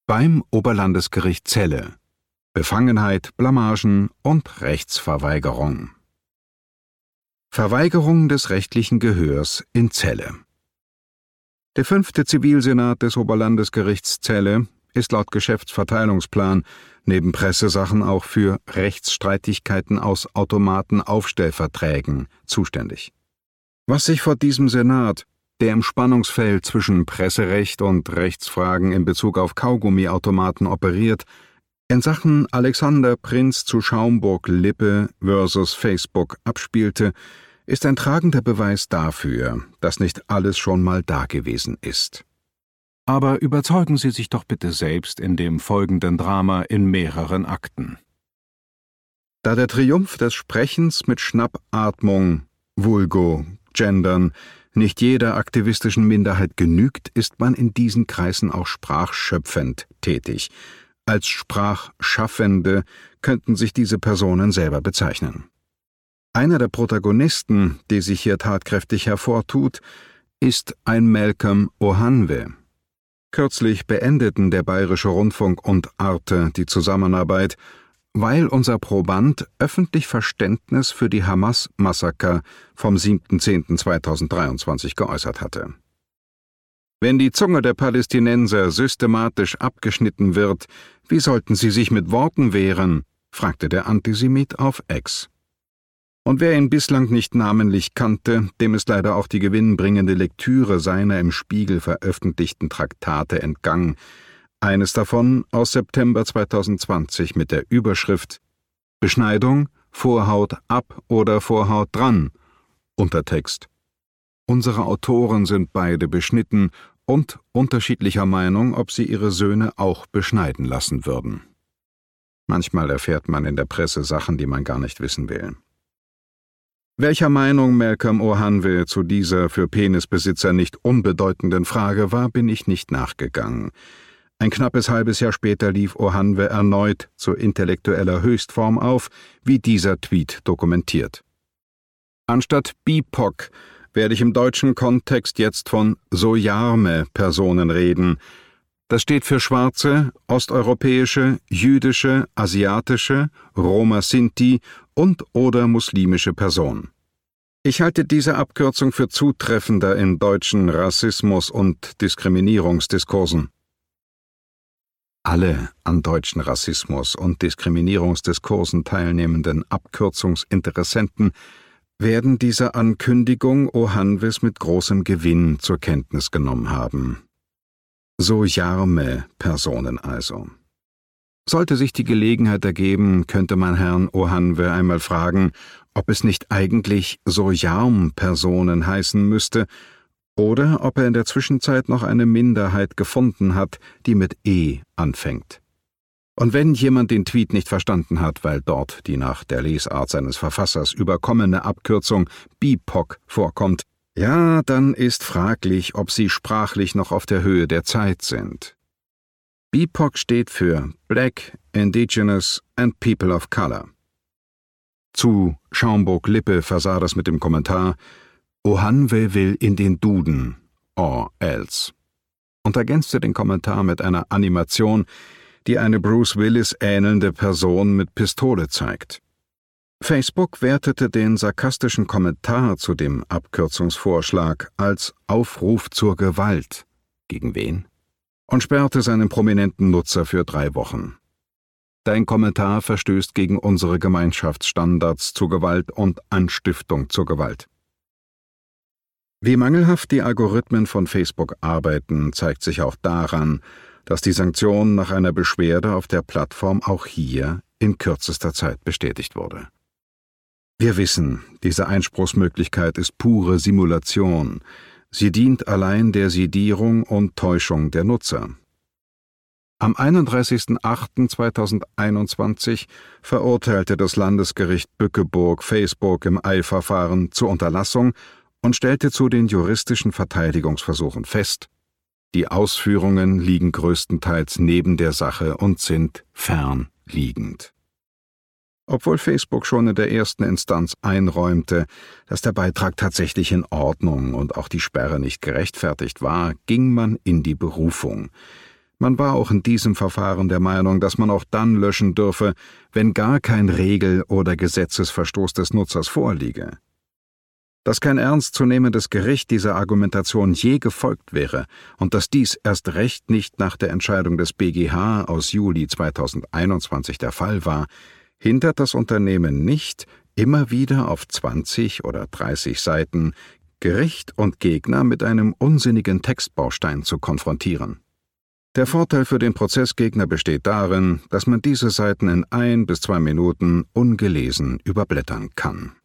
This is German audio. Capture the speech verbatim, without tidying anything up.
Beim Oberlandesgericht Celle. Befangenheit, Blamagen und Rechtsverweigerung. Verweigerung des rechtlichen Gehörs in Celle. Der fünfte Zivilsenat des Oberlandesgerichts Celle ist laut Geschäftsverteilungsplan neben Pressesachen auch für Rechtsstreitigkeiten aus Automatenaufstellverträgen zuständig. Was sich vor diesem Senat, der im Spannungsfeld zwischen Presserecht und Rechtsfragen in Bezug auf Kaugummiautomaten operiert, in Sachen Alexander Prinz zu Schaumburg-Lippe versus Facebook abspielte, ist ein tragender Beweis dafür, dass nicht alles schon mal dagewesen ist. Aber überzeugen Sie sich doch bitte selbst in dem folgenden Drama in mehreren Akten. Da der Triumph des Sprechens mit Schnappatmung, vulgo, gendern, nicht jeder aktivistischen Minderheit genügt, ist man in diesen Kreisen auch sprachschöpfend tätig. Als Sprachschaffende könnten sich diese Personen selber bezeichnen. Einer der Protagonisten, die sich hier tatkräftig hervortut, ist ein Malcolm Ohanwe. Kürzlich beendeten der Bayerische Rundfunk und Arte die Zusammenarbeit, weil unser Proband öffentlich Verständnis für die Hamas-Massaker vom siebten zehnten zweitausenddreiundzwanzig geäußert hatte. Wenn die Zunge der Palästinenser systematisch abgeschnitten wird, wie sollten sie sich mit Worten wehren?, fragte der Antisemit auf X. Und wer ihn bislang nicht namentlich kannte, dem ist leider auch die gewinnbringende Lektüre seiner im Spiegel veröffentlichten Traktate entgangen, eines davon aus September zweitausendzwanzig mit der Überschrift »Beschneidung, Vorhaut ab oder Vorhaut dran«, Untertext: Unsere Autoren sind beide beschnitten und unterschiedlicher Meinung, ob sie ihre Söhne auch beschneiden lassen würden. Manchmal erfährt man in der Presse Sachen, die man gar nicht wissen will. Welcher Meinung Malcolm Ohanwe zu dieser für Penisbesitzer nicht unbedeutenden Frage war, bin ich nicht nachgegangen. Ein knappes halbes Jahr später lief Ohanwe erneut zu intellektueller Höchstform auf, wie dieser Tweet dokumentiert. Anstatt B I P O C werde ich im deutschen Kontext jetzt von Sojarme-Personen reden. Das steht für schwarze, osteuropäische, jüdische, asiatische, Roma-Sinti und oder muslimische Person. Ich halte diese Abkürzung für zutreffender in deutschen Rassismus- und Diskriminierungsdiskursen. Alle an deutschen Rassismus- und Diskriminierungsdiskursen teilnehmenden Abkürzungsinteressenten werden diese Ankündigung Ohanwes mit großem Gewinn zur Kenntnis genommen haben. Sojarme-Personen also. Sollte sich die Gelegenheit ergeben, könnte man Herrn Ohanwe einmal fragen, ob es nicht eigentlich Sojarm-Personen heißen müsste, oder ob er in der Zwischenzeit noch eine Minderheit gefunden hat, die mit E anfängt. Und wenn jemand den Tweet nicht verstanden hat, weil dort die nach der Lesart seines Verfassers überkommene Abkürzung B I P O C vorkommt, ja, dann ist fraglich, ob sie sprachlich noch auf der Höhe der Zeit sind. B I P O C steht für Black, Indigenous and People of Color. Zu Schaumburg-Lippe versah das mit dem Kommentar Ohanwe will in den Duden, or else, und ergänzte den Kommentar mit einer Animation, die eine Bruce Willis ähnelnde Person mit Pistole zeigt. Facebook wertete den sarkastischen Kommentar zu dem Abkürzungsvorschlag als Aufruf zur Gewalt. Gegen wen? Und sperrte seinen prominenten Nutzer für drei Wochen. Dein Kommentar verstößt gegen unsere Gemeinschaftsstandards zur Gewalt und Anstiftung zur Gewalt. Wie mangelhaft die Algorithmen von Facebook arbeiten, zeigt sich auch daran, dass die Sanktion nach einer Beschwerde auf der Plattform auch hier in kürzester Zeit bestätigt wurde. Wir wissen, diese Einspruchsmöglichkeit ist pure Simulation. Sie dient allein der Sedierung und Täuschung der Nutzer. Am einunddreißigsten achten zweitausendeinundzwanzig verurteilte das Landesgericht Bückeburg Facebook im Eilverfahren zur Unterlassung und stellte zu den juristischen Verteidigungsversuchen fest: Die Ausführungen liegen größtenteils neben der Sache und sind fernliegend. Obwohl Facebook schon in der ersten Instanz einräumte, dass der Beitrag tatsächlich in Ordnung und auch die Sperre nicht gerechtfertigt war, ging man in die Berufung. Man war auch in diesem Verfahren der Meinung, dass man auch dann löschen dürfe, wenn gar kein Regel- oder Gesetzesverstoß des Nutzers vorliege. Dass kein ernstzunehmendes Gericht dieser Argumentation je gefolgt wäre und dass dies erst recht nicht nach der Entscheidung des B G H aus Juli zweitausendeinundzwanzig der Fall war, hindert das Unternehmen nicht, immer wieder auf zwanzig oder dreißig Seiten Gericht und Gegner mit einem unsinnigen Textbaustein zu konfrontieren. Der Vorteil für den Prozessgegner besteht darin, dass man diese Seiten in ein bis zwei Minuten ungelesen überblättern kann.